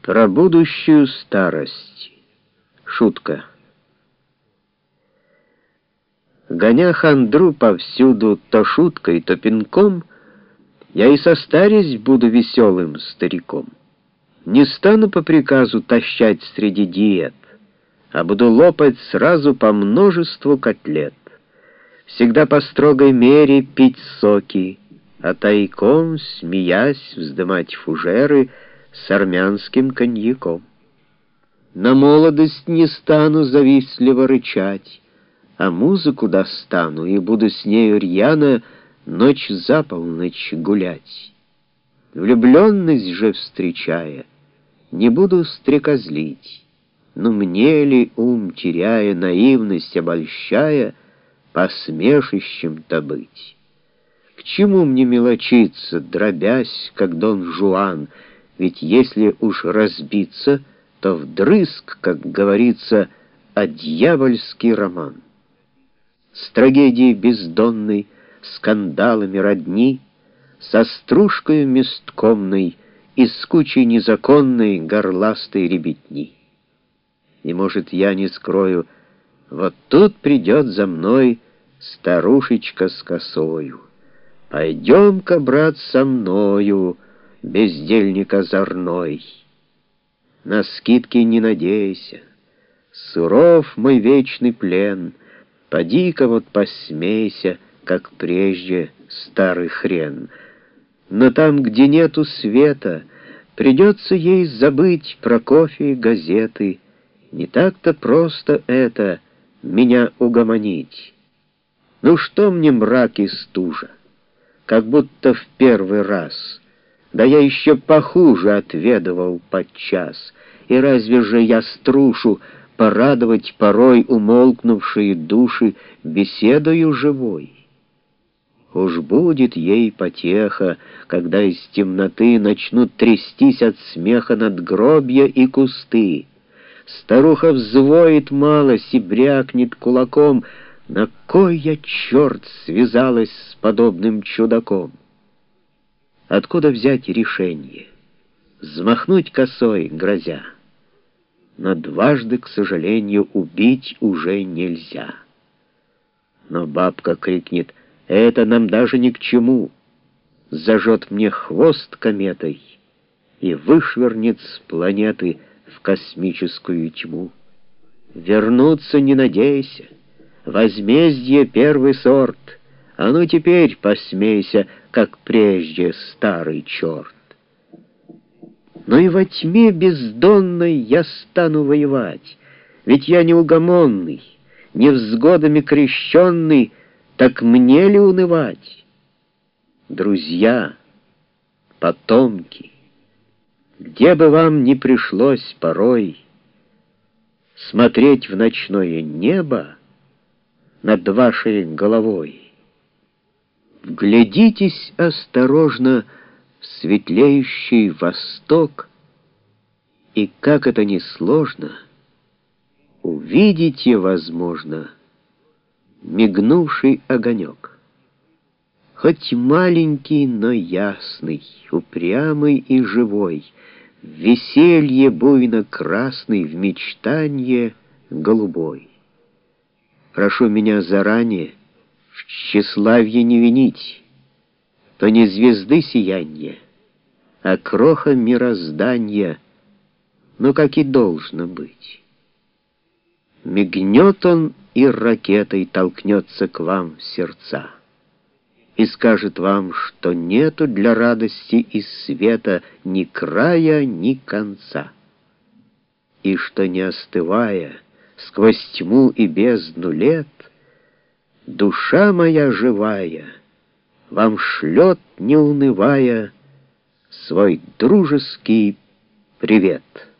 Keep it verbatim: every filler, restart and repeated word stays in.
Про будущую старость. Шутка. Гоня хандру повсюду то шуткой, то пинком, я и состарясь буду веселым стариком. Не стану по приказу тащать среди диет, а буду лопать сразу по множеству котлет. Всегда по строгой мере пить соки, а тайком, смеясь, вздымать фужеры с армянским коньяком. На молодость не стану завистливо рычать, а музыку достану и буду с нею рьяно ночь за полночь гулять. Влюбленность же встречая, не буду стрекозлить, но мне ли, ум теряя, наивность обольщая, посмешищем-то быть? К чему мне мелочиться, дробясь, как Дон Жуан, ведь если уж разбиться, то вдрызг, как говорится, а дьявольский роман. С трагедией бездонной, скандалами родни, со стружкою месткомной и с кучей незаконной горластой ребятни. И, может, я не скрою, вот тут придет за мной старушечка с косою. Пойдем-ка, брат, со мною, бездельник озорной. На скидки не надейся, суров мой вечный плен, поди-ка вот посмейся, как прежде, старый хрен. Но там, где нету света, придется ей забыть про кофе и газеты. Не так-то просто это, меня угомонить. Ну что мне мрак и стужа, как будто в первый раз. Да я еще похуже отведывал подчас. И разве же я струшу порадовать порой умолкнувшие души беседою живой? Уж будет ей потеха, когда из темноты начнут трястись от смеха надгробья и кусты. Старуха взвоет малость и брякнет кулаком: на кой я, черт, связалась с подобным чудаком? Откуда взять решение? Взмахнуть косой, грозя. Но дважды, к сожалению, убить уже нельзя. Но бабка крикнет: это нам даже ни к чему. Зажжет мне хвост кометой и вышвырнет с планеты в космическую тьму. Вернуться не надейся, возмездие первый сорт. А ну теперь посмейся, как прежде, старый черт. Но и во тьме бездонной я стану воевать, ведь я неугомонный, невзгодами крещенный, так мне ли унывать? Друзья, потомки, где бы вам ни пришлось порой смотреть в ночное небо над вашей головой, вглядитесь осторожно в светлеющий восток, и, как это ни сложно, увидите, возможно, мигнувший огонек. Хоть маленький, но ясный, упрямый и живой, в веселье буйно красный, в мечтанье голубой. Прошу меня заранее в тщеславье не винить, то не звезды сиянье, а кроха мироздания, ну, как и должно быть. Мигнет он и ракетой толкнется к вам в сердца и скажет вам, что нету для радости и света ни края, ни конца, и что, не остывая сквозь тьму и бездну лет, душа моя живая вам шлет, не унывая, свой дружеский привет.